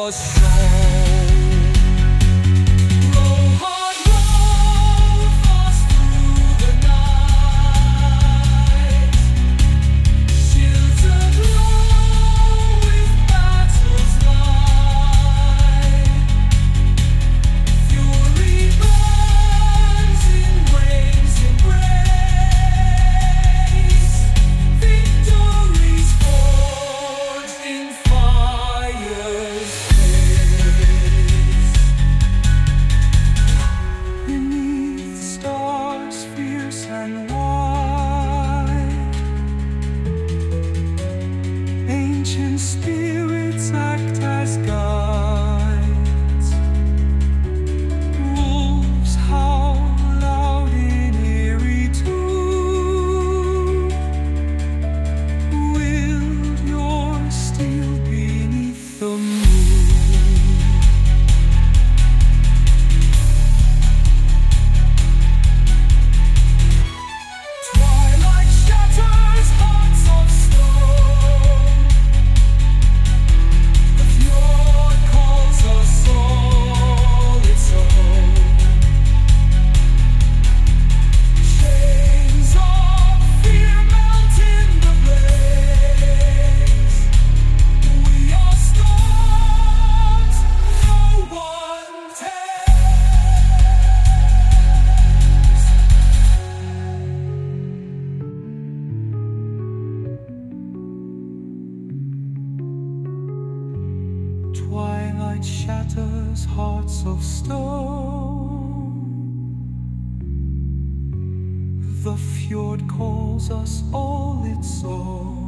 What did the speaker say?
your soul. Roll hard, roll fast through the night. Shields aglow with battle's light. Fury burns in waves embrace. Victories forged in fire's blaze. Beneath stars fierce and wide, ancient spirits act as guides. Wolves howl loud in eerie tune. Wield your steel beneath the moon. Twilight shatters hearts of stone. The fjord calls us all its own. Chains of fear melt in the blaze. We are storms no one tames. Twilight shatters hearts of stone. The fjord calls us all its own.